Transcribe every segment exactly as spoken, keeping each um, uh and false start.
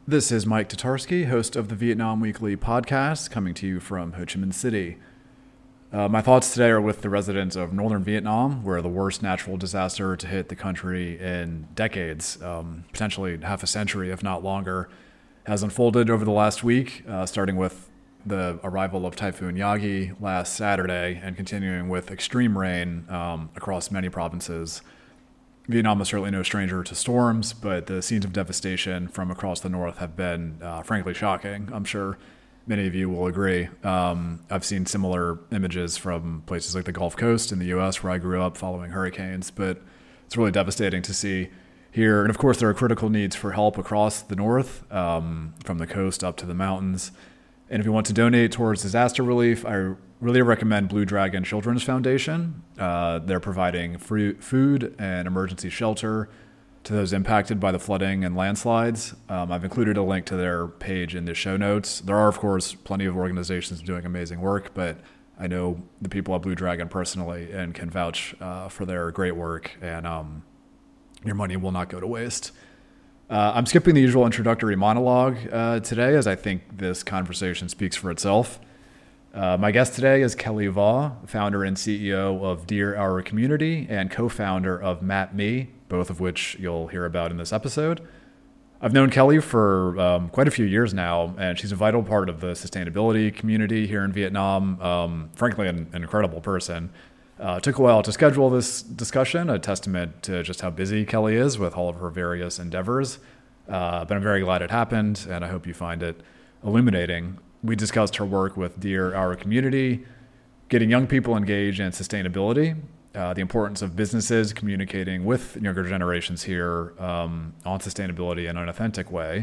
This is Mike Tatarsky, host of the Vietnam Weekly podcast, coming to you from Ho Chi Minh City. Uh, my thoughts today are with the residents of northern Vietnam, where the worst natural disaster to hit the country in decades, um, potentially half a century, if not longer, has unfolded over the last week, uh, starting with the arrival of Typhoon Yagi last Saturday and continuing with extreme rain um, across many provinces. Vietnam is certainly no stranger to storms, but the scenes of devastation from across the north have been, uh, frankly, shocking. I'm sure many of you will agree. Um, I've seen similar images from places like the Gulf Coast in the U S where I grew up following hurricanes, but it's really devastating to see here. And of course, there are critical needs for help across the north, um, from the coast up to the mountains. And if you want to donate towards disaster relief, I really recommend Blue Dragon Children's Foundation. Uh, they're providing free food and emergency shelter to those impacted by the flooding and landslides. Um, I've included a link to their page in the show notes. There are, of course, plenty of organizations doing amazing work, but I know the people at Blue Dragon personally and can vouch uh, for their great work, and um, your money will not go to waste. Uh, I'm skipping the usual introductory monologue uh, today, as I think this conversation speaks for itself. Uh, my guest today is Kelly Vo, founder and C E O of Dear Our Community and co-founder of MapMe, both of which you'll hear about in this episode. I've known Kelly for um, quite a few years now, and she's a vital part of the sustainability community here in Vietnam. Um, frankly, an, an incredible person. Uh, it took a while to schedule this discussion, a testament to just how busy Kelly is with all of her various endeavors. Uh, but I'm very glad it happened, and I hope you find it illuminating. We discussed her work with Dear Our Community, getting young people engaged in sustainability, uh, the importance of businesses communicating with younger generations here um, on sustainability in an authentic way,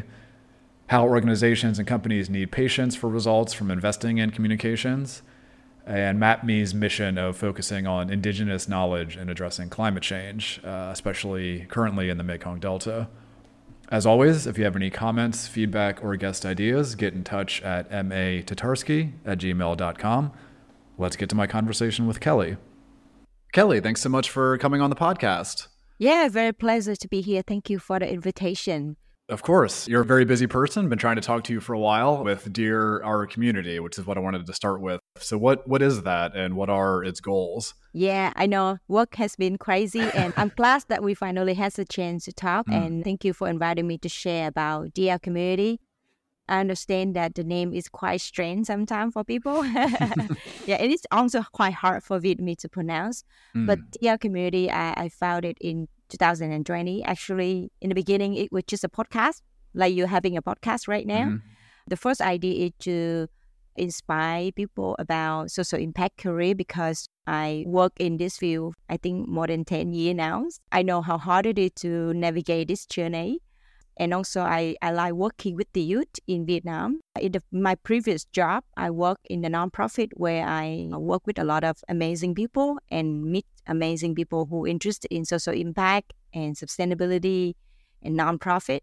how organizations and companies need patience for results from investing in communications, and MapMe's mission of focusing on indigenous knowledge and addressing climate change, uh, especially currently in the Mekong Delta. As always, if you have any comments, feedback, or guest ideas, get in touch at matatarsky at gmail dot com. Let's get to my conversation with Kelly. Kelly, thanks so much for coming on the podcast. Yeah, very pleasure to be here. Thank you for the invitation. Of course. You're a very busy person. Been trying to talk to you for a while with Dear Our Community, which is what I wanted to start with. So what what is that and what are its goals? Yeah, I know work has been crazy and I'm glad that we finally had a chance to talk. Mm. And thank you for inviting me to share about Dear Our Community. I understand that the name is quite strange sometimes for people. Yeah, it is also quite hard for Vietnamese to pronounce. Mm. But Dear Our Community, I, I found it in two thousand twenty. Actually, in the beginning, it was just a podcast, like you're having a podcast right now. Mm-hmm. The first idea is to inspire people about social impact career because I work in this field, I think more than ten years now. I know how hard it is to navigate this journey. And also, I, I like working with the youth in Vietnam. In the, my previous job, I worked in a nonprofit where I work with a lot of amazing people and meet amazing people who are interested in social impact and sustainability and nonprofit.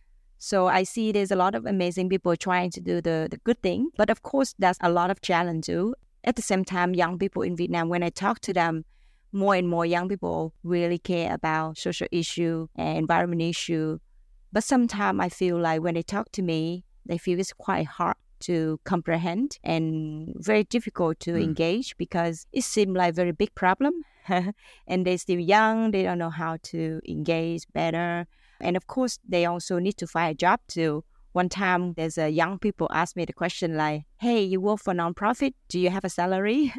So I see there's a lot of amazing people trying to do the, the good thing. But of course, there's a lot of challenge too. At the same time, young people in Vietnam, when I talk to them, more and more young people really care about social issue and environment issue. But sometimes I feel like when they talk to me, they feel it's quite hard to comprehend and very difficult to mm. engage because it seems like a very big problem. And they're still young, they don't know how to engage better. And of course, they also need to find a job too. One time, there's a young people ask me the question like, hey, you work for nonprofit, do you have a salary?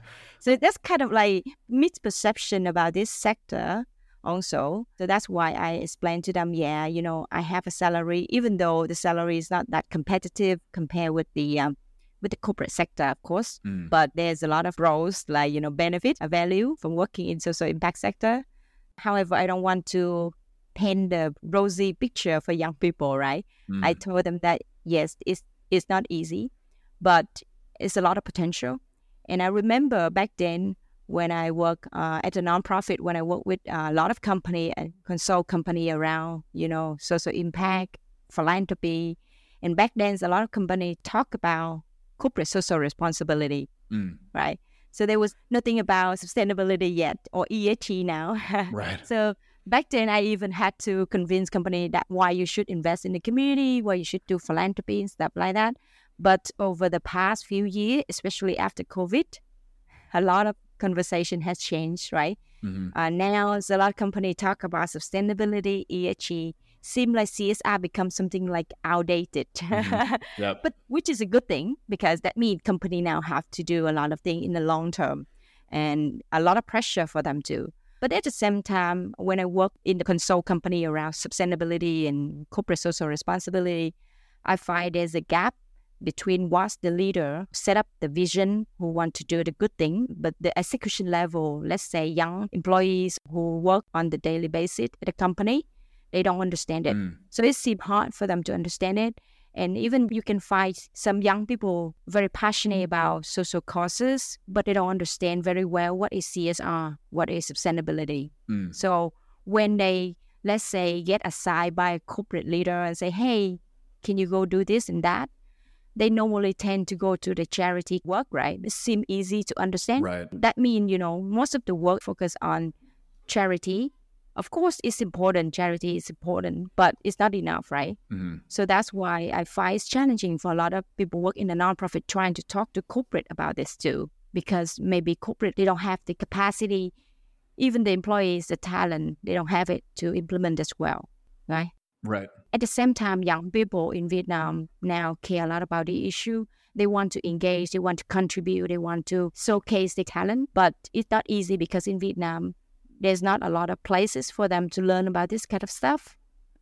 So that's kind of like misperception about this sector. Also, so that's why I explained to them, yeah, you know, I have a salary, even though the salary is not that competitive compared with the um, with the corporate sector, of course. Mm. But there's a lot of roles like, you know, benefit, a value from working in social impact sector. However, I don't want to paint the rosy picture for young people, right? Mm. I told them that, yes, it's, it's not easy, but it's a lot of potential. And I remember back then, when I work uh, at a nonprofit, when I work with uh, a lot of company and consult company around, you know, social impact, philanthropy. And back then, a lot of companies talk about corporate social responsibility, mm. right? So there was nothing about sustainability yet or E S G now. Right. So back then I even had to convince company that why you should invest in the community, why you should do philanthropy and stuff like that. But over the past few years, especially after COVID, a lot of conversation has changed, right? Mm-hmm. Uh, now, a lot of companies talk about sustainability, E S G. Seem like C S R becomes something like outdated, Mm-hmm. Yep. but which is a good thing because that means company now have to do a lot of things in the long term, and a lot of pressure for them to. But at the same time, when I work in the consult company around sustainability and corporate social responsibility, I find there's a gap between what the leader set up the vision, who want to do the good thing, but the execution level, let's say young employees who work on the daily basis at the company, they don't understand it. Mm. So it seems hard for them to understand it. And even you can find some young people very passionate about social causes, but they don't understand very well what is C S R, what is sustainability. Mm. So when they, let's say, get assigned by a corporate leader and say, hey, can you go do this and that? They normally tend to go to the charity work, right? It seems easy to understand. Right. That means, you know, most of the work focus on charity. Of course, it's important. Charity is important, but it's not enough, right? Mm-hmm. So that's why I find it's challenging for a lot of people work in the nonprofit trying to talk to corporate about this too, because maybe corporate, they don't have the capacity, even the employees, the talent, they don't have it to implement as well, right? Right. At the same time, young people in Vietnam now care a lot about the issue. They want to engage, they want to contribute, they want to showcase their talent. But it's not easy because in Vietnam, there's not a lot of places for them to learn about this kind of stuff.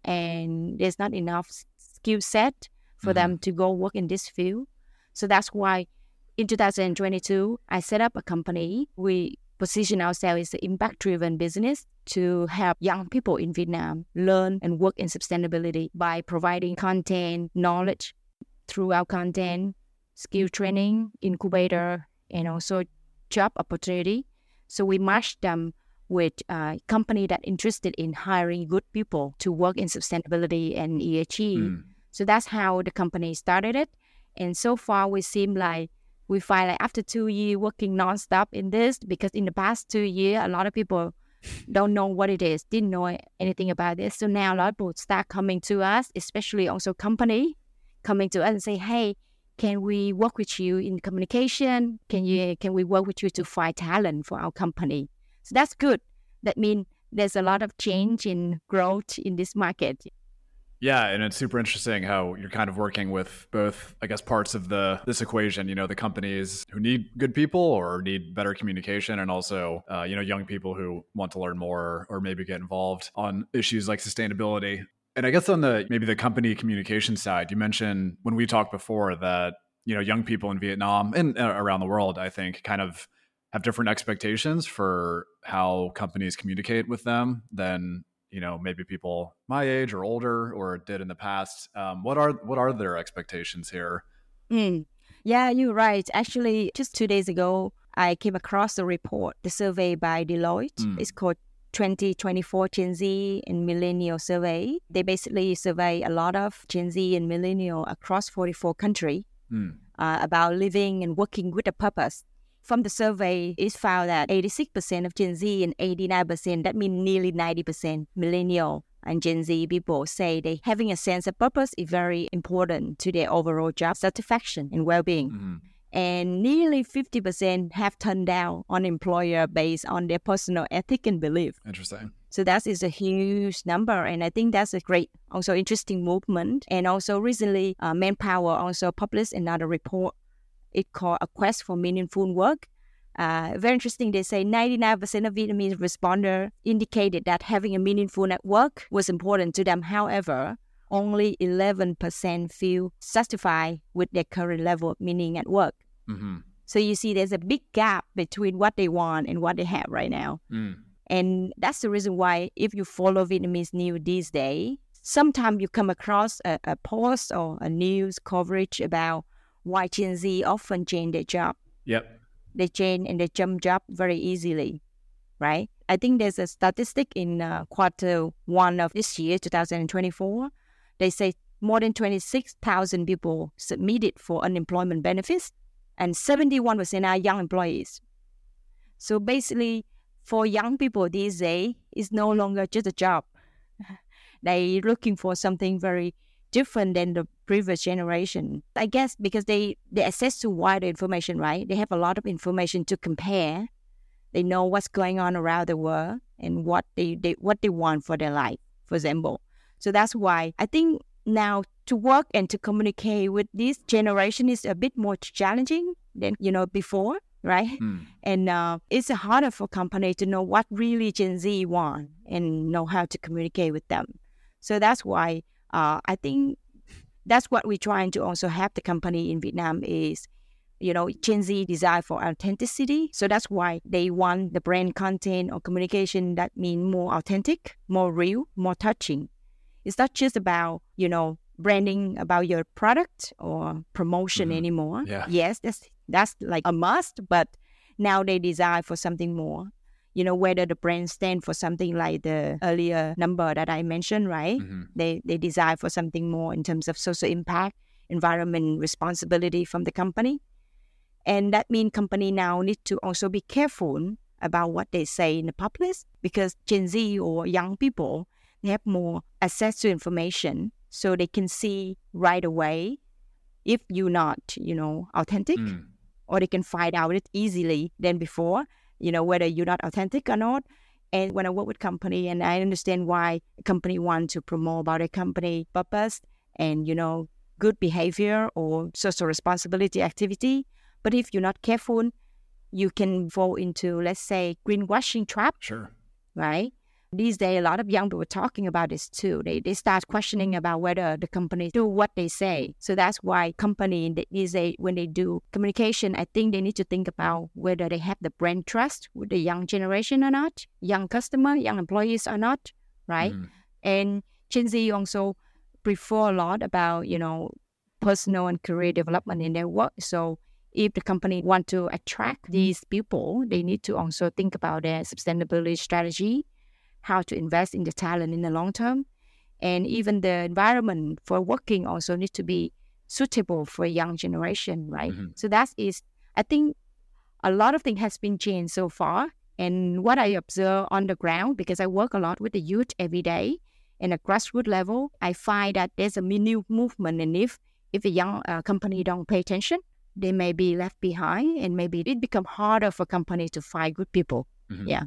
And there's not enough skill set for Mm-hmm. them to go work in this field. So that's why in two thousand twenty-two, I set up a company. We position ourselves as an impact-driven business to help young people in Vietnam learn and work in sustainability by providing content, knowledge through our content, skill training, incubator, and also job opportunity. So we match them with a company that interested in hiring good people to work in sustainability and E S G. Mm. So that's how the company started it. And so far, we seem like we find like after two years working nonstop in this, because in the past two years, a lot of people don't know what it is, didn't know anything about this. So now a lot of people start coming to us, especially also company coming to us and say, hey, can we work with you in communication? Can you can we work with you to find talent for our company? So that's good. That means there's a lot of change in growth in this market. Yeah, and it's super interesting how you're kind of working with both, I guess, parts of the this equation. You know, the companies who need good people or need better communication, and also, uh, you know, young people who want to learn more or maybe get involved on issues like sustainability. And I guess on the maybe the company communication side, you mentioned when we talked before that, you know, young people in Vietnam and uh, around the world, I think, kind of have different expectations for how companies communicate with them than, you know, maybe people my age or older or did in the past. Um, what are what are their expectations here? Mm. Yeah, you're right. Actually, just two days ago, I came across a report, the survey by Deloitte. Mm. It's called twenty twenty-four Gen Z and Millennial Survey. They basically survey a lot of Gen Z and Millennial across forty-four countries Mm. uh, about living and working with a purpose. From the survey, it's found that eighty-six percent of Gen Z and eighty-nine percent, that means nearly ninety percent millennial and Gen Z people say they having a sense of purpose is very important to their overall job satisfaction and well-being. Mm-hmm. And nearly fifty percent have turned down on employer based on their personal ethic and belief. Interesting. So that is a huge number, and I think that's a great, also interesting movement. And also recently, uh, Manpower also published another report. It called A Quest for Meaningful Work. Uh, very interesting. They say ninety-nine percent of Vietnamese responders indicated that having a meaningful network was important to them. However, only eleven percent feel satisfied with their current level of meaning at work. Mm-hmm. So you see there's a big gap between what they want and what they have right now. Mm. And that's the reason why if you follow Vietnamese news these days, sometimes you come across a, a post or a news coverage about why Gen Z often change their job. Yep. They change and they jump job very easily, right? I think there's a statistic in uh, quarter one of this year, two thousand twenty-four. They say more than twenty-six thousand people submitted for unemployment benefits, and seventy-one percent are young employees. So basically, for young people these days, it's no longer just a job. They're looking for something very different than the previous generation. I guess because they, they access to wider information, right? They have a lot of information to compare. They know what's going on around the world and what they, they what they want for their life, for example. So that's why I think now to work and to communicate with this generation is a bit more challenging than, you know, before, right? Mm. And uh, it's harder for company to know what really Gen Z want and know how to communicate with them. So that's why uh, I think that's what we're trying to also have the company in Vietnam is, you know, Gen Z desire for authenticity. So that's why they want the brand content or communication that mean more authentic, more real, more touching. It's not just about, you know, branding about your product or promotion mm-hmm. anymore. Yeah. Yes, that's that's like a must, but now they desire for something more. You know, whether the brand stand for something like the earlier number that I mentioned, right? Mm-hmm. They they desire for something more in terms of social impact, environment responsibility from the company. And that means company now need to also be careful about what they say in the public because Gen Z or young people, they have more access to information so they can see right away if you're not, you know, authentic mm. or they can find out it easily than before, you know, whether you're not authentic or not. And when I work with company and I understand why a company want to promote about a company purpose and, you know, good behavior or social responsibility activity. But if you're not careful, you can fall into, let's say, greenwashing trap. Sure. Right? These days, a lot of young people are talking about this too. They they start questioning about whether the company do what they say. So that's why company these days, when they do communication, I think they need to think about whether they have the brand trust with the young generation or not, young customer, young employees or not, right? Mm. And Gen Z also prefer a lot about, you know, personal and career development in their work. So if the company want to attract these people, they need to also think about their sustainability strategy, how to invest in the talent in the long term. And even the environment for working also needs to be suitable for a young generation, right? Mm-hmm. So that is, I think a lot of things has been changed so far. And what I observe on the ground, because I work a lot with the youth every day, and at grassroots level, I find that there's a new movement. And if, if a young uh, company don't pay attention, they may be left behind and maybe it become harder for companies to find good people. Mm-hmm. Yeah.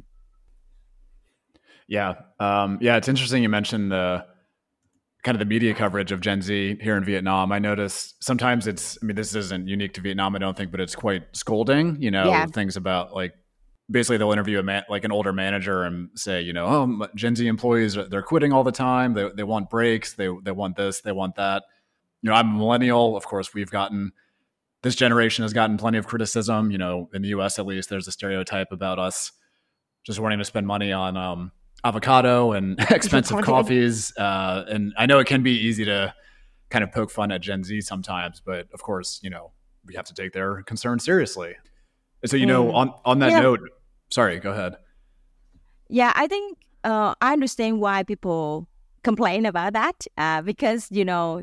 Yeah. Um, yeah. It's interesting you mentioned the kind of the media coverage of Gen Z here in Vietnam. I noticed sometimes it's, I mean, this isn't unique to Vietnam, I don't think, but it's quite scolding, you know, yeah. things about like, basically they'll interview a man, like an older manager and say, you know, oh, Gen Z employees, they're quitting all the time. They they want breaks. They they want this, they want that. You know, I'm a millennial. Of course, we've gotten, this generation has gotten plenty of criticism. You know, in the U S at least, there's a stereotype about us just wanting to spend money on um, avocado and expensive coffees. Uh, and I know it can be easy to kind of poke fun at Gen Z sometimes, but of course, you know, we have to take their concerns seriously. And so, you know, mm. on, on that yeah. note, sorry, go ahead. Yeah, I think uh, I understand why people complain about that uh, because, you know,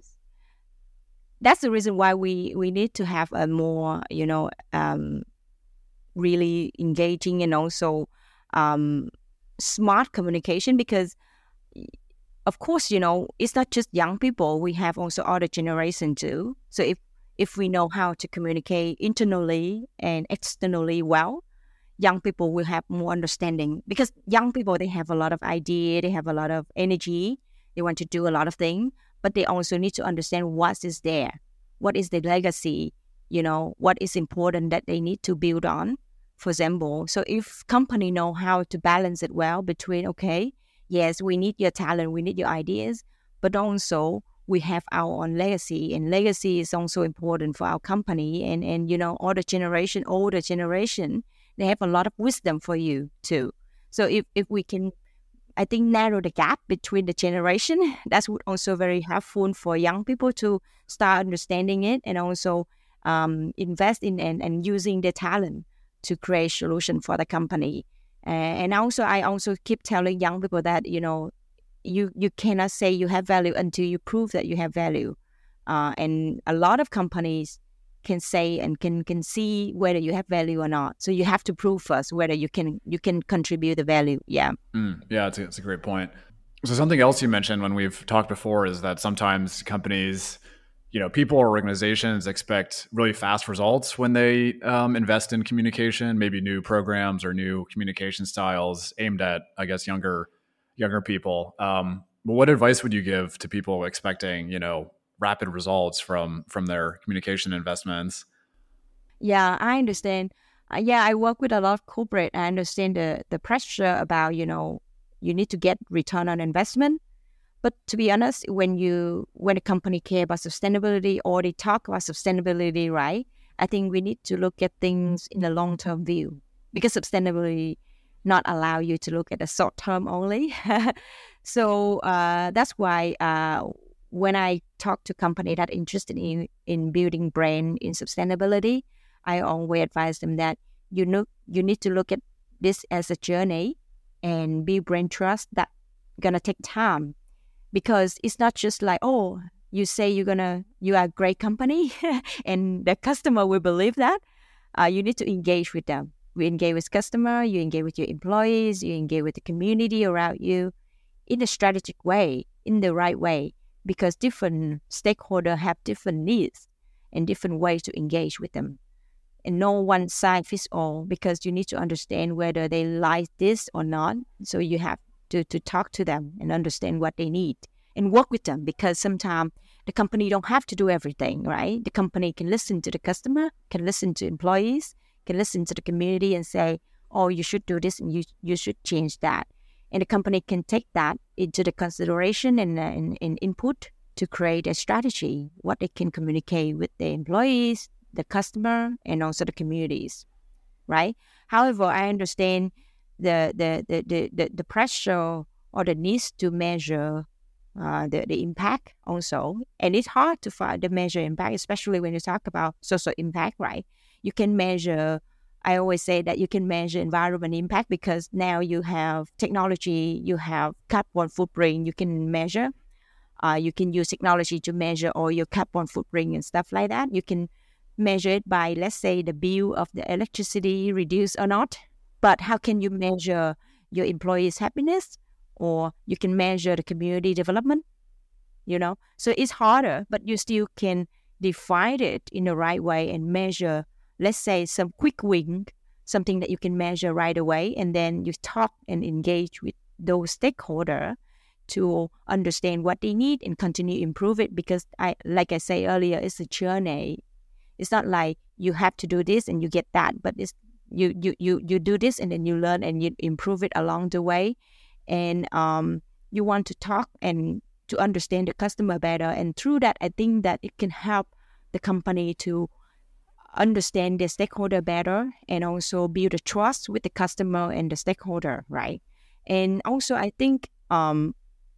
that's the reason why we, we need to have a more, you know, um, really engaging and also um, smart communication because, of course, you know, it's not just young people. We have also other generation too. So if, if we know how to communicate internally and externally well, young people will have more understanding because young people, they have a lot of idea, they have a lot of energy, they want to do a lot of things. But they also need to understand what is there, what is the legacy, you know, what is important that they need to build on, for example. So if company know how to balance it well between, okay, yes, we need your talent, we need your ideas, but also we have our own legacy, and legacy is also important for our company. And, and you know, older generation, older generation, they have a lot of wisdom for you too. So if, if we can, I think, narrow the gap between the generation, that's also very helpful for young people to start understanding it and also um, invest in and, and using their talent to create solution for the company. Uh, and also, I also keep telling young people that, you know, you, you cannot say you have value until you prove that you have value. Uh, and a lot of companies, can say and can can see whether you have value or not. So you have to prove first whether you can you can contribute the value. Yeah. Mm, yeah, it's a, it's a great point. So something else you mentioned when we've talked before is that sometimes companies, you know, people or organizations expect really fast results when they um, invest in communication, maybe new programs or new communication styles aimed at, I guess, younger younger people. Um, but what advice would you give to people expecting, you know, rapid results from from their communication investments? Yeah, I understand. Uh, yeah, I work with a lot of corporate. I understand the the pressure about, you know, you need to get return on investment. But to be honest, when you when a company care about sustainability or they talk about sustainability, right? I think we need to look at things in a long term view, because sustainability not allow you to look at the short term only. So uh, that's why uh, when I talk to company that interested in in building brand in sustainability, I always advise them that you know you need to look at this as a journey and build brand trust that gonna take time, because it's not just like, oh, you say you're gonna you are a great company and the customer will believe that. Uh, you need to engage with them. We engage with customer, you engage with your employees, you engage with the community around you in a strategic way, in the right way, because different stakeholders have different needs and different ways to engage with them. And no one size fits all, because you need to understand whether they like this or not. So you have to, to talk to them and understand what they need and work with them, because sometimes the company don't have to do everything, right? The company can listen to the customer, can listen to employees, can listen to the community and say, oh, you should do this and you you should change that. And the company can take that into the consideration and, uh, and, and input to create a strategy, what they can communicate with the employees, the customer, and also the communities, right? However, I understand the the the the, the, the pressure or the needs to measure uh, the, the impact also. And it's hard to find the measure impact, especially when you talk about social impact, right? You can measure, I always say that you can measure environment impact because now you have technology, you have carbon footprint, you can measure. Uh, you can use technology to measure all your carbon footprint and stuff like that. You can measure it by, let's say, the bill of the electricity reduced or not. But how can you measure your employees' happiness? Or you can measure the community development, you know? So it's harder, but you still can define it in the right way and measure, let's say, some quick win, something that you can measure right away. And then you talk and engage with those stakeholders to understand what they need and continue to improve it. Because I, like I said earlier, it's a journey. It's not like you have to do this and you get that, but it's you you you you do this and then you learn and you improve it along the way. And um, you want to talk and to understand the customer better. And through that, I think that it can help the company to understand the stakeholder better and also build a trust with the customer and the stakeholder, right? And also, I think um,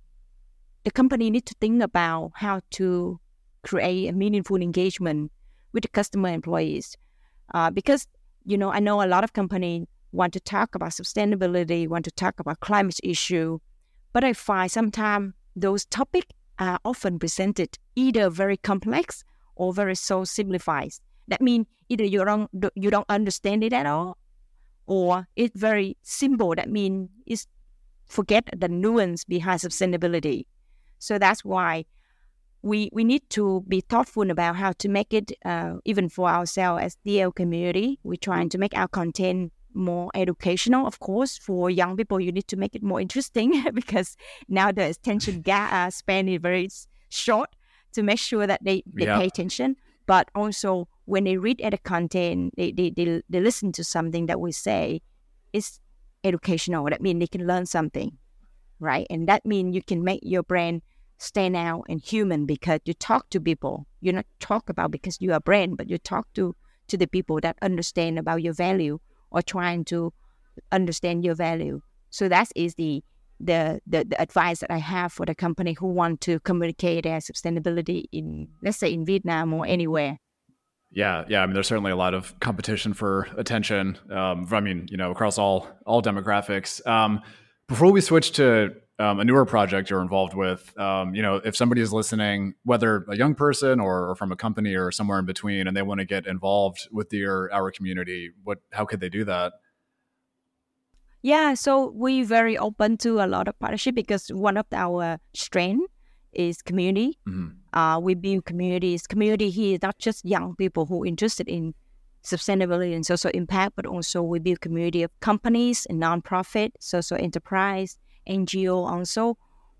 the company needs to think about how to create a meaningful engagement with the customer employees. Uh, because, you know, I know a lot of companies want to talk about sustainability, want to talk about climate issue, but I find sometimes those topics are often presented either very complex or very so simplified. That means either you don't you don't understand it at all, or it's very simple. That means it's forget the nuance behind sustainability. So that's why we we need to be thoughtful about how to make it, uh, even for ourselves as D L community. We're trying to make our content more educational. Of course, for young people, you need to make it more interesting because now the attention gap uh, span is very short, to make sure that they, they yeah. pay attention. But also, when they read at the content, they, they, they, they listen to something that we say is educational. That means they can learn something, right? And that means you can make your brand stand out and human, because you talk to people. You not talk about because you are a brand, but you talk to, to the people that understand about your value or trying to understand your value. So that is the, the the the advice that I have for the company who want to communicate their sustainability in, let's say, in Vietnam or anywhere. Yeah, yeah. I mean, there's certainly a lot of competition for attention. Um, I mean, you know, across all all demographics. Um, before we switch to um, a newer project you're involved with. Um, you know, if somebody is listening, whether a young person or, or from a company or somewhere in between, and they want to get involved with your our community, what how could they do that? Yeah, so we're very open to a lot of partnership because one of our strengths is community. Mm-hmm. Uh, we build communities. Community here is not just young people who are interested in sustainability and social impact, but also we build community of companies and nonprofit, social enterprise, N G O also,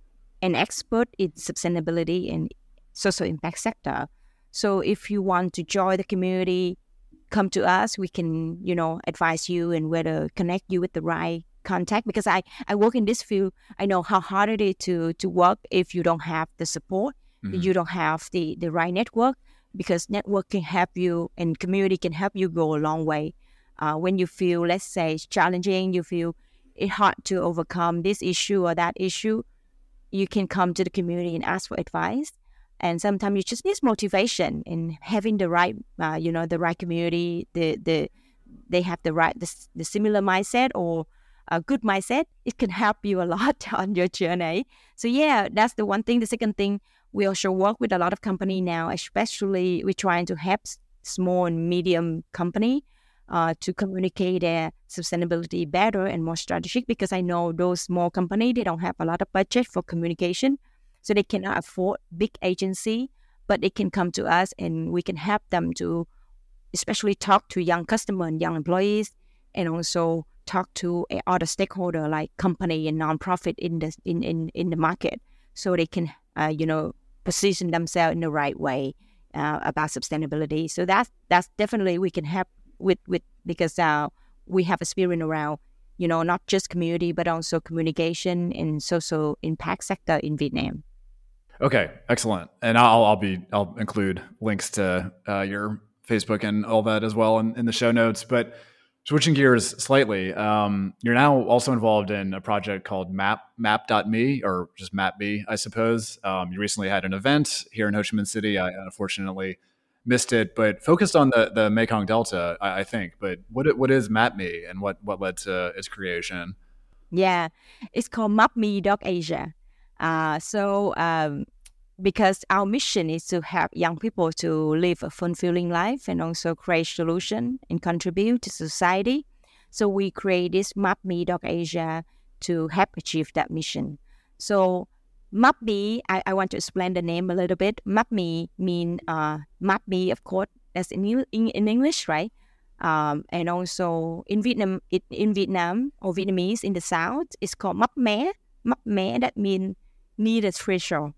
an expert in sustainability and social impact sector. So if you want to join the community, come to us. We can, you know, advise you and where to connect you with the right contact. Because I, I work in this field, I know how hard it is to to work if you don't have the support, mm-hmm. you don't have the, the right network. Because network can help you and community can help you go a long way. Uh, when you feel, let's say, it's challenging, you feel it's hard to overcome this issue or that issue, you can come to the community and ask for advice. And sometimes you just need motivation in having the right, uh, you know, the right community, the the they have the right, the, the similar mindset or a good mindset. It can help you a lot on your journey. So yeah, that's the one thing. The second thing, we also work with a lot of company now, especially we're trying to help small and medium company uh, to communicate their sustainability better and more strategic, because I know those small company, they don't have a lot of budget for communication. So they cannot afford big agency, but they can come to us and we can help them to especially talk to young customer and young employees, and also talk to other stakeholder like company and nonprofit in the in, in, in the market, so they can uh, you know position themselves in the right way uh, about sustainability. So that's that's definitely we can help with with because uh, we have experience around you know not just community but also communication and social impact sector in Vietnam. Okay, excellent. And I'll I'll be I'll include links to uh, your Facebook and all that as well in, in the show notes. But switching gears slightly, um, you're now also involved in a project called Map Map dot me, or just Map Me, I suppose. Um, you recently had an event here in Ho Chi Minh City. I unfortunately missed it, but focused on the the Mekong Delta, I, I think. But what what is Map Me, and what what led to its creation? Yeah, it's called map me dot asia. Uh, so um, because our mission is to help young people to live a fulfilling life and also create solution and contribute to society. So we create this map me dot asia to help achieve that mission. So Map Me, I, I want to explain the name a little bit. Map Me mean uh, map me, of course, that's in, in, in English, right? Um, and also in Vietnam, it, in Vietnam or Vietnamese in the South, it's called Map Mé. Map Mé, that means near the treasure.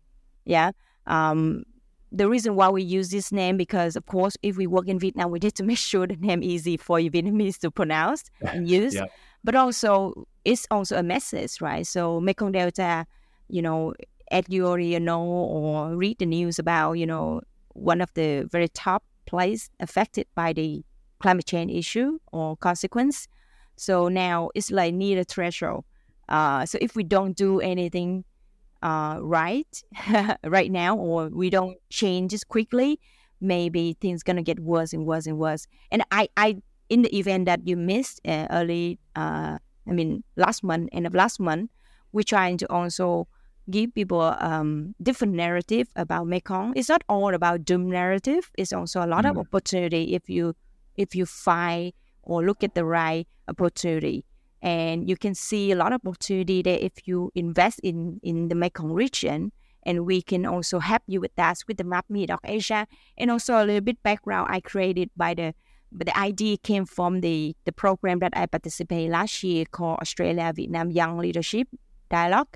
Yeah. Um, the reason why we use this name, because of course, if we work in Vietnam, we need to make sure the name is easy for you Vietnamese to pronounce and use. Yeah. But also, it's also a message, right? So Mekong Delta, you know, as you already know or read the news about, you know, one of the very top places affected by the climate change issue or consequence. So now it's like near the threshold. Uh, so if we don't do anything uh, right right now, or we don't change this quickly, maybe things gonna get worse and worse and worse. And I, I in the event that you missed uh, early, uh, I mean last month, end of last month, we're trying to also give people um, different narrative about Mekong. It's not all about doom narrative. It's also a lot mm. of opportunity if you if you find or look at the right opportunity. And you can see a lot of opportunity there if you invest in, in the Mekong region. And we can also help you with that with the Map Me dot asia. And also a little bit background I created by the, but the idea came from the, the program that I participated last year called Australia Vietnam Young Leadership Dialogue.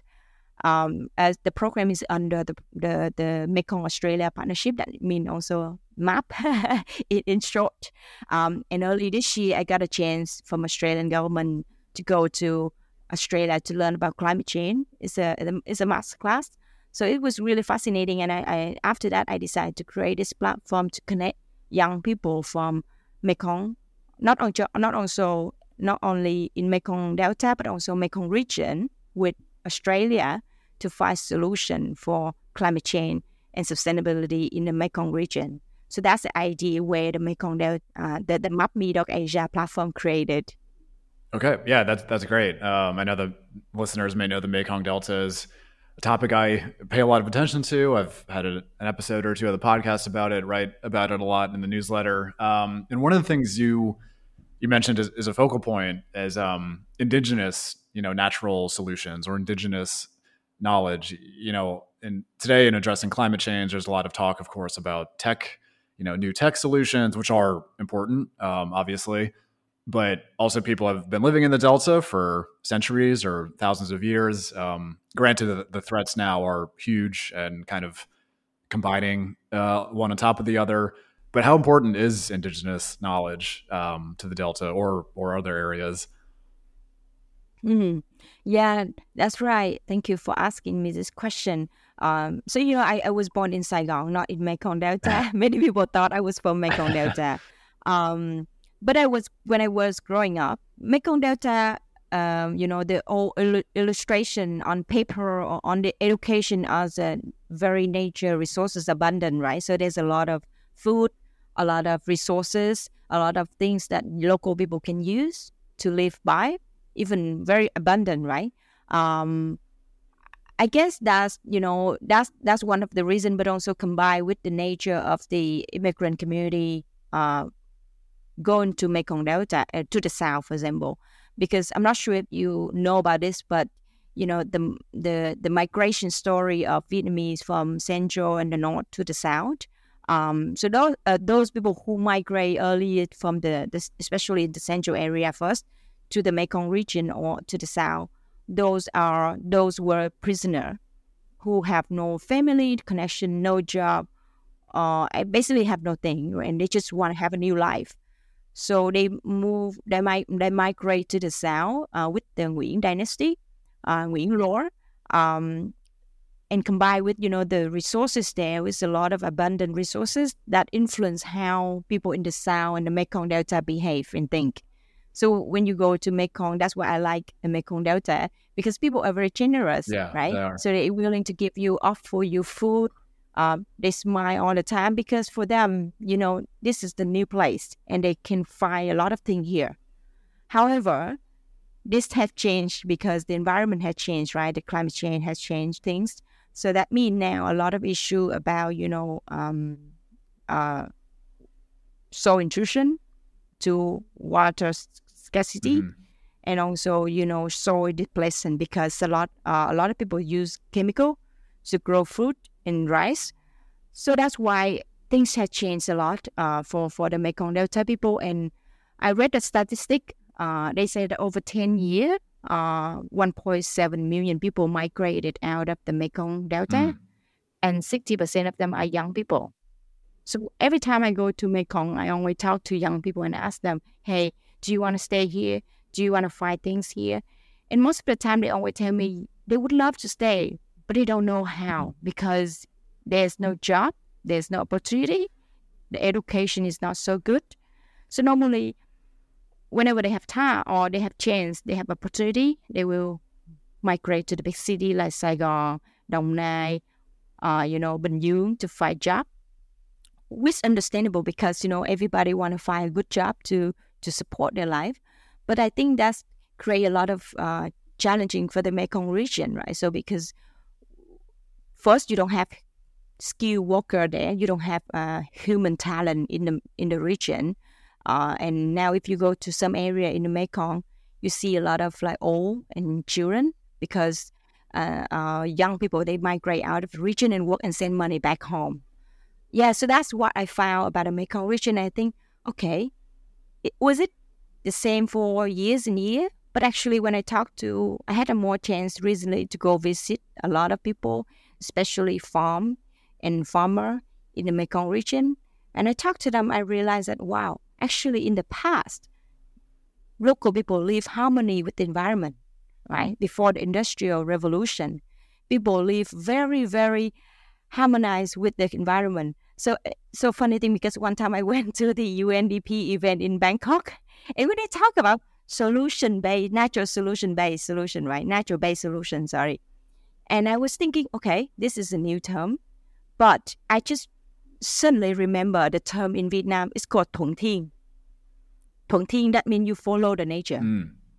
Um, as the program is under the, the, the Mekong Australia Partnership, that means also MAP in, in short. Um, and early this year, I got a chance from Australian government to go to Australia to learn about climate change. It's a it's a master class. So it was really fascinating. And I, I after that, I decided to create this platform to connect young people from Mekong, not, on, not, also, not only in Mekong Delta, but also Mekong region with Australia to find solution for climate change and sustainability in the Mekong region. So that's the idea where the Mekong Delta, uh, the, the Map Me dot asia platform created. Okay, yeah, that's that's great. Um, I know the listeners may know the Mekong Delta is a topic I pay a lot of attention to. I've had a, an episode or two of the podcast about it, write about it a lot in the newsletter. Um, and one of the things you you mentioned is, is a focal point is um, indigenous, you know, natural solutions or indigenous knowledge. You know, and today in addressing climate change, there's a lot of talk, of course, about tech, you know, new tech solutions, which are important, um, obviously. But also people have been living in the Delta for centuries or thousands of years. Um, granted, the, the threats now are huge and kind of combining uh, one on top of the other. But how important is indigenous knowledge um, to the Delta or or other areas? Mm-hmm. Yeah, that's right. Thank you for asking me this question. Um, so, you know, I, I was born in Saigon, not in Mekong Delta. Many people thought I was from Mekong Delta. Um, but I was, when I was growing up, Mekong Delta, um, you know, the old il- illustration on paper or on the education as a very nature resources abundant, right? So there's a lot of food, a lot of resources, a lot of things that local people can use to live by, even very abundant, right? Um, I guess that's, you know, that's that's one of the reasons, but also combined with the nature of the immigrant community uh, going to Mekong Delta, uh, to the south, for example, because I'm not sure if you know about this, but, you know, the the the migration story of Vietnamese from Central and the North to the South. Um, so those uh, those people who migrate early from the, the especially the Central area first to the Mekong region or to the South, those are those were prisoners who have no family connection, no job, uh, basically have nothing, and they just want to have a new life. So they move, they might they migrate to the south uh, with the Nguyen dynasty, uh, Nguyen Loor, um, and combined with, you know, the resources there is a lot of abundant resources that influence how people in the south and the Mekong Delta behave and think. So when you go to Mekong, that's why I like the Mekong Delta, because people are very generous, Yeah, right? they are. So they're willing to give you, offer you food. Um, they smile all the time because for them, you know, this is the new place and they can find a lot of things here. However, this has changed because the environment has changed, right? The climate change has changed things. So that means now a lot of issue about, you know, um, uh, soil intrusion to water scarcity, mm-hmm. and also, you know, soil displacement, because a lot uh, a lot of people use chemical to grow fruit and rice. So that's why things have changed a lot uh, for, for the Mekong Delta people. And I read a statistic. Uh, they said that over ten years, uh, one point seven million people migrated out of the Mekong Delta, mm. and sixty percent of them are young people. So every time I go to Mekong, I always talk to young people and ask them, hey, do you want to stay here? Do you want to find things here? And most of the time they always tell me they would love to stay, but they don't know how, because there's no job, there's no opportunity, the education is not so good. So normally, whenever they have time or they have chance, they have opportunity, they will migrate to the big city like Saigon, Dong Nai, uh, you know, Ben Yung to find job. Which is understandable because, you know, everybody want to find a good job to, to support their life. But I think that's create a lot of uh, challenging for the Mekong region, right? So because first, you don't have skilled worker there, you don't have uh, human talent in the in the region, uh, and now if you go to some area in the Mekong, you see a lot of like old and children because uh, uh, young people, they migrate out of the region and work and send money back home. Yeah, so that's what I found about the Mekong region. I think, okay, it, was it the same for years and years? But actually, when I talked to, I had a more chance recently to go visit a lot of people, especially farm and farmer in the Mekong region. And I talked to them, I realized that, wow, actually in the past, local people live harmony with the environment, right? Before the Industrial Revolution, people live very, very harmonized with the environment. So, so funny thing, because one time I went to the U N D P event in Bangkok, and when they talk about solution-based, natural solution-based solution, right? Natural-based solution, sorry. And I was thinking, okay, this is a new term, but I just suddenly remember the term in Vietnam is called Thuận Thiên. Thuận Thiên, that means you follow the nature. Mm.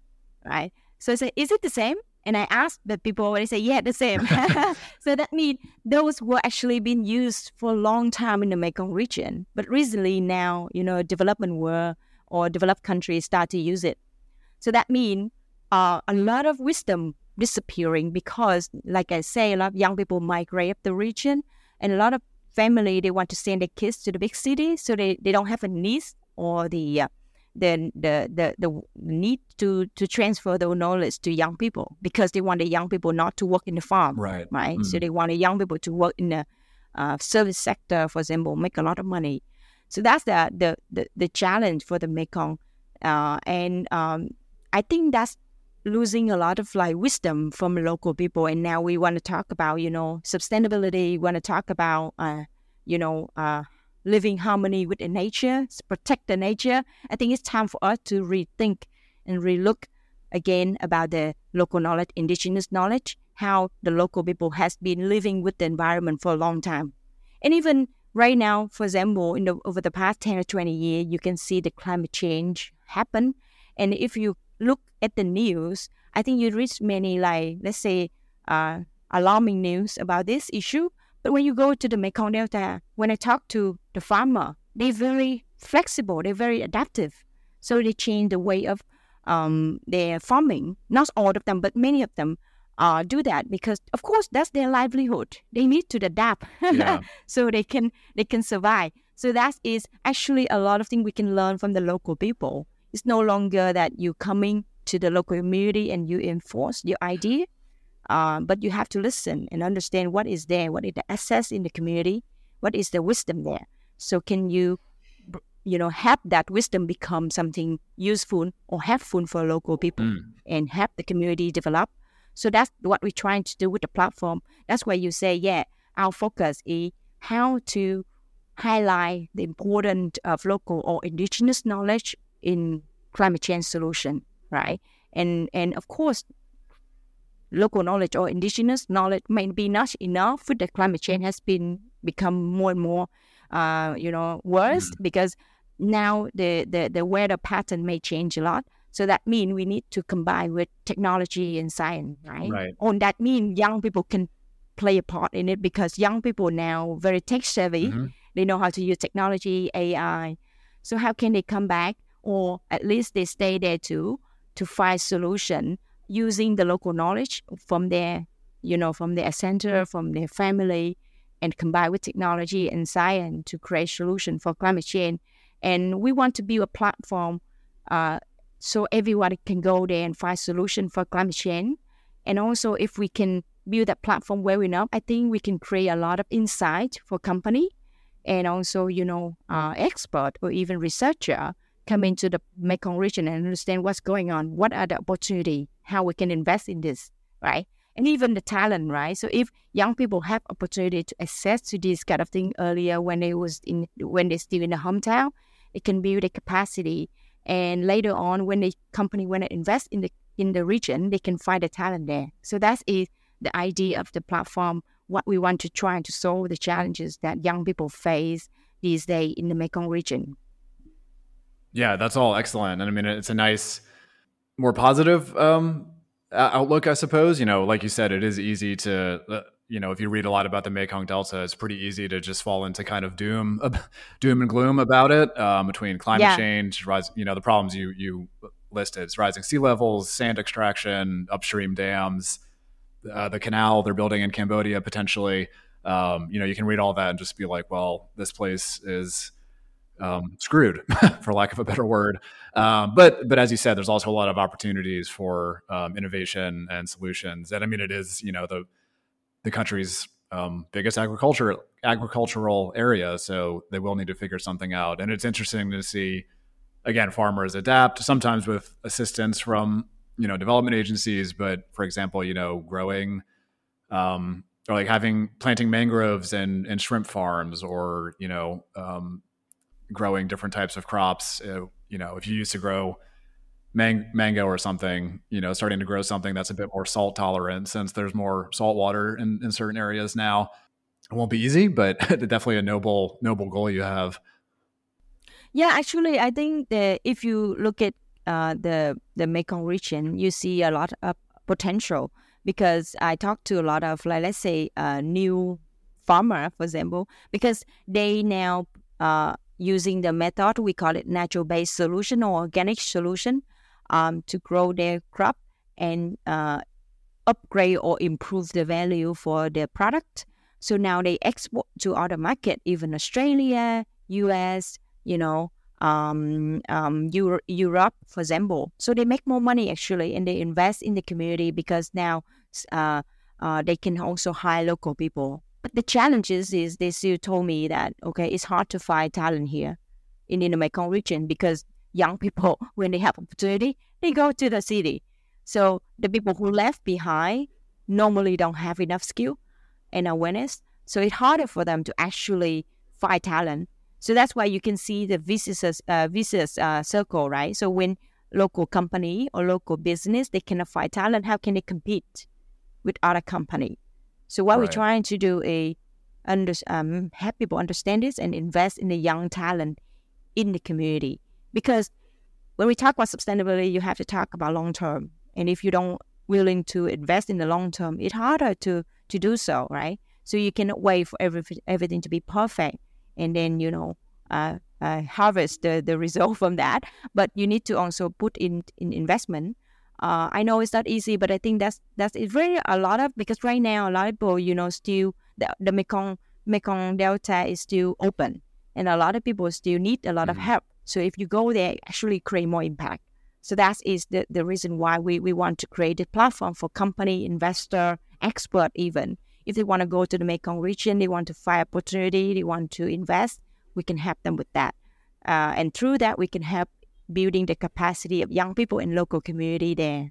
right? So I say, is it the same? And I asked the people, they say, yeah, the same. So that means those were actually being used for a long time in the Mekong region. But recently now, you know, development world or developed countries start to use it. So that means uh, a lot of wisdom disappearing because, like I say, a lot of young people migrate up the region, and a lot of family, they want to send their kids to the big city, so they, they don't have a need or the uh, the, the the the need to to transfer the knowledge to young people, because they want the young people not to work in the farm, Right. right? Mm. So they want the young people to work in the uh, service sector, for example, make a lot of money. So that's the the the, the challenge for the Mekong, uh, and um, I think that's losing a lot of like wisdom from local people. And now we want to talk about, you know, sustainability. We want to talk about, uh, you know, uh, living harmony with the nature, protect the nature. I think it's time for us to rethink and relook again about the local knowledge, indigenous knowledge, how the local people has been living with the environment for a long time. And even right now, for example, in the, over the past ten or twenty years, you can see the climate change happen. And if you look at the news, I think you reach many, like, let's say, uh, alarming news about this issue. But when you go to the Mekong Delta, when I talk to the farmer, they're very flexible, they're very adaptive. So they change the way of um, their farming. Not all of them, but many of them uh, do that because, of course, that's their livelihood. They need to adapt Yeah. so they can they can survive. So that is actually a lot of things we can learn from the local people. It's no longer that you coming to the local community and you enforce your idea, uh, but you have to listen and understand what is there, what is the access in the community, what is the wisdom there. So can you, you know, have that wisdom become something useful or helpful for local people Mm. and help the community develop. So that's what we're trying to do with the platform. That's why you say, yeah, our focus is how to highlight the importance of local or indigenous knowledge in climate change solution, right? And and of course, local knowledge or indigenous knowledge may be not enough. The climate change has been become more and more, uh, you know, worse Mm. because now the, the, the weather pattern may change a lot. So that means we need to combine with technology and science, right? Right. And that means young people can play a part in it because young people now very tech savvy. Mhm. They know how to use technology, A I. So how can they come back, or at least they stay there too, to find solution using the local knowledge from their, you know, from their center, from their family, and combine with technology and science to create solution for climate change. And we want to build a platform uh, so everyone can go there and find solution for climate change. And also, if we can build that platform well enough, I think we can create a lot of insight for company, and also, you know, uh, expert or even researcher come into the Mekong region and understand what's going on, what are the opportunity, how we can invest in this, right? And even the talent, right? So if young people have opportunity to access to this kind of thing earlier when they was in when they're still in the hometown, it can build their capacity. And later on, when the company want to invest in the in the region, they can find the talent there. So that is the idea of the platform. What we want to try to solve the challenges that young people face these days in the Mekong region. Yeah, that's all excellent. And I mean, it's a nice, more positive um, outlook, I suppose. You know, like you said, it is easy to, uh, you know, if you read a lot about the Mekong Delta, it's pretty easy to just fall into kind of doom, doom and gloom about it, um, between climate Yeah. change, rise, you know, the problems you you listed, it's rising sea levels, sand extraction, upstream dams, uh, the canal they're building in Cambodia potentially. Um, you know, you can read all that and just be like, well, this place is um, screwed, for lack of a better word. Um, but but as you said, there's also a lot of opportunities for um, innovation and solutions. And I mean, it is, you know, the the country's um, biggest agriculture agricultural area, so they will need to figure something out. And it's interesting to see, again, farmers adapt, sometimes with assistance from, you know, development agencies. But for example, you know, growing um, or like having planting mangroves and and shrimp farms, or you know, um, growing different types of crops. Uh, you know, if you used to grow man- mango or something, you know, starting to grow something that's a bit more salt tolerant, since there's more salt water in, in certain areas now. It won't be easy, but definitely a noble, noble goal you have. Yeah, actually, I think that if you look at uh, the the Mekong region, you see a lot of potential, because I talked to a lot of, like, let's say, uh, new farmer, for example, because they now uh, using the method, we call it natural-based solution or organic solution, um, to grow their crop and uh, upgrade or improve the value for their product. So now they export to other market, even Australia, U S, you know, um, um, Euro- Europe, for example. So they make more money actually, and they invest in the community, because now uh, uh, they can also hire local people. But the challenge is, is they still told me that, okay, it's hard to find talent here in, in the Mekong region, because young people, when they have opportunity, they go to the city. So the people who left behind normally don't have enough skill and awareness. So it's harder for them to actually find talent. So that's why you can see the visitors, uh, visitors uh, circle, right? So when local company or local business, they cannot find talent, how can they compete with other company? So what Right. we're trying to do is under, um, have people understand this and invest in the young talent in the community. Because when we talk about sustainability, you have to talk about long term. And if you don't willing to invest in the long term, it's harder to to do so, right? So you cannot wait for every, everything to be perfect and then, you know, uh, uh, harvest the, the result from that. But you need to also put in, in investment. Uh, I know it's not easy, but I think that's that's it's really a lot of, because right now a lot of people, you know, still the, the Mekong Mekong Delta is still open, and a lot of people still need a lot mm-hmm. of help. So if you go there, actually create more impact. So that is the, the reason why we, we want to create a platform for company, investor, expert even. If they want to go to the Mekong region, they want to find opportunity, they want to invest, we can help them with that. Uh, and through that, we can help building the capacity of young people in local community there.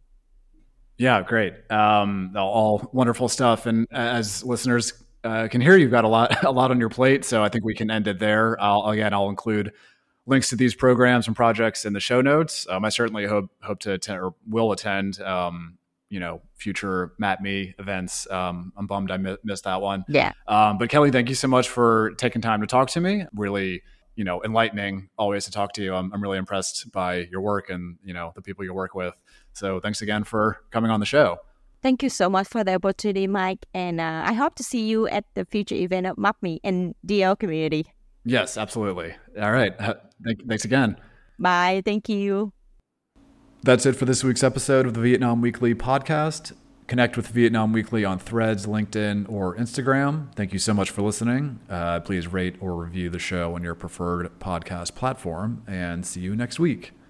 Yeah, great. Um, all wonderful stuff. And as listeners uh, can hear, you've got a lot, a lot on your plate. So I think we can end it there. I'll, again, I'll include links to these programs and projects in the show notes. Um, I certainly hope hope to attend or will attend, um, you know, future MAPME events. Um, I'm bummed I mi- missed that one. Yeah. Um, but Kelly, thank you so much for taking time to talk to me. Really, you know, enlightening always to talk to you. I'm, I'm really impressed by your work and, you know, the people you work with. So thanks again for coming on the show. Thank you so much for the opportunity, Mike. And uh, I hope to see you at the future event of MAPME and D L community. Yes, absolutely. All right. Thanks again. Bye. Thank you. That's it for this week's episode of the Vietnam Weekly podcast. Connect with Vietnam Weekly on Threads, LinkedIn, or Instagram. Thank you so much for listening. Uh, please rate or review the show on your preferred podcast platform, and see you next week.